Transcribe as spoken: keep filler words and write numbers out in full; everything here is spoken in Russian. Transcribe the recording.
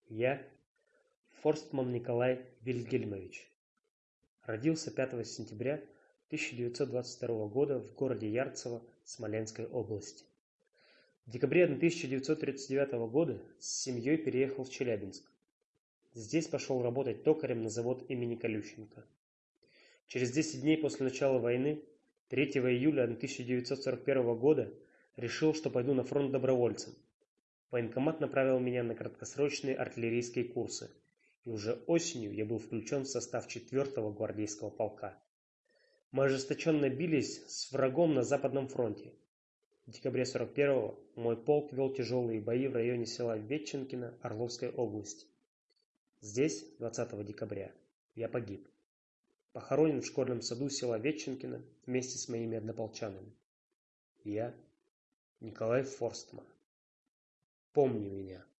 Я Форстман Николай Вильгельмович. Родился пятого сентября тысяча девятьсот двадцать второго года в городе Ярцево Смоленской области. В декабре тысяча девятьсот тридцать девятого года с семьей переехал в Челябинск. Здесь пошел работать токарем на завод имени Колющенко. Через десять дней после начала войны, третьего июля тысяча девятьсот сорок первого года, решил, что пойду на фронт добровольцем. Военкомат направил меня на краткосрочные артиллерийские курсы, и уже осенью я был включен в состав четвёртого гвардейского полка. Мы ожесточенно бились с врагом на Западном фронте. В декабре сорок первого мой полк вел тяжелые бои в районе села Ветченкино Орловской области. Здесь, двадцатого декабря, я погиб. Похоронен в школьном саду села Ветченкино вместе с моими однополчанами. Я Николай Форстман. Помни меня.